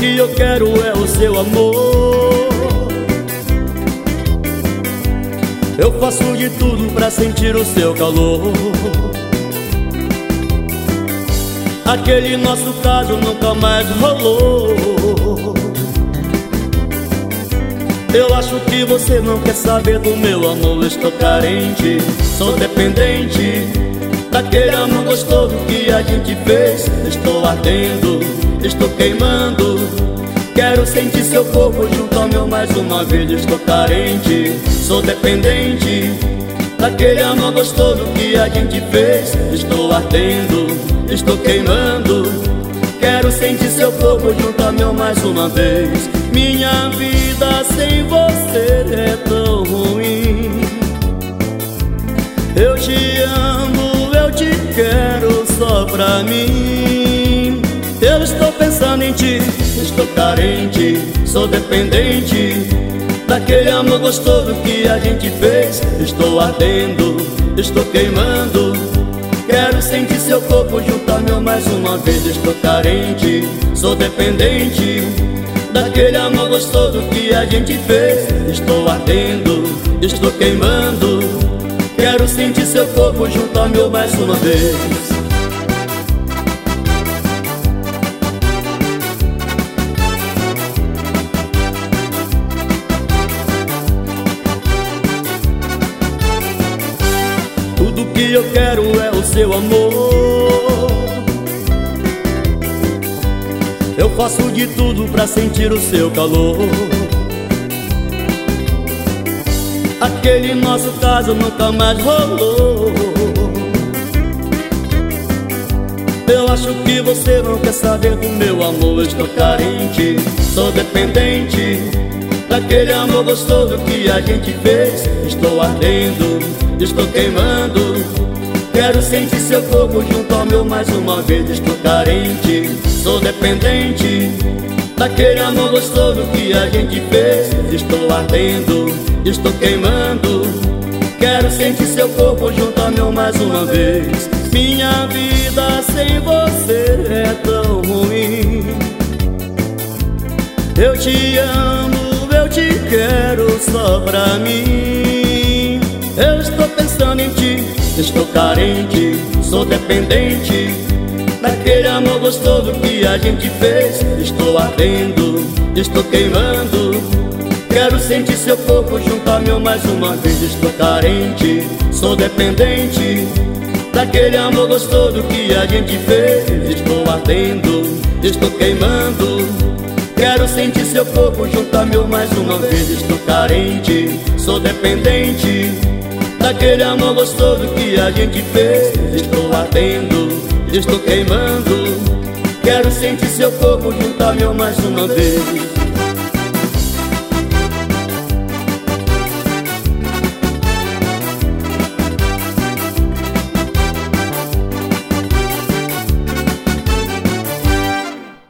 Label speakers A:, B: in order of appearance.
A: que eu quero é o seu amor. Eu faço de tudo pra sentir o seu calor. Aquele nosso caso nunca mais rolou. Eu acho que você não quer saber do meu amor. Estou carente, sou dependente daquele amor gostoso que a gente fez. Estou ardendo, estou queimando. Quero sentir seu corpo junto ao meu mais uma vez. Estou carente, sou dependente daquele amor gostoso que a gente fez. Estou ardendo, estou queimando. Quero sentir seu corpo junto ao meu mais uma vez. Minha vida sem você é tão ruim. Eu te amo, eu te quero só pra mim. Eu estou pensando em ti, estou carente, sou dependente daquele amor gostoso que a gente fez. Estou ardendo, estou queimando. Quero sentir seu corpo junto ao meu mais uma vez. Estou carente, sou dependente daquele amor gostoso que a gente fez. Estou ardendo, estou queimando. Quero sentir seu corpo junto ao meu mais uma vez. Tudo que eu quero é o seu amor. Eu faço de tudo pra sentir o seu calor. Aquele nosso caso nunca mais rolou. Eu acho que você não quer saber do meu amor. Estou carente, sou dependente daquele amor gostoso que a gente fez. Estou ardendo, estou queimando. Quero sentir seu corpo junto ao meu mais uma vez. Estou carente, sou dependente daquele amor gostoso que a gente fez. Estou ardendo, estou queimando. Quero sentir seu corpo junto ao meu mais uma vez. Minha vida sem você é tão ruim. Eu te amo, eu te quero só pra mim. Eu estou pensando em ti, estou carente, sou dependente daquele amor gostoso que a gente fez. Estou ardendo, estou queimando. Quero sentir seu corpo junto ao meu mais uma vez. Estou carente, sou dependente daquele amor gostoso que a gente fez. Estou ardendo, estou queimando. Quero sentir seu corpo junto ao meu mais uma vez. Estou carente, sou dependente daquele amor gostoso que a gente fez. Estou ardendo, estou queimando. Quero sentir seu corpo junto ao meu mais uma vez.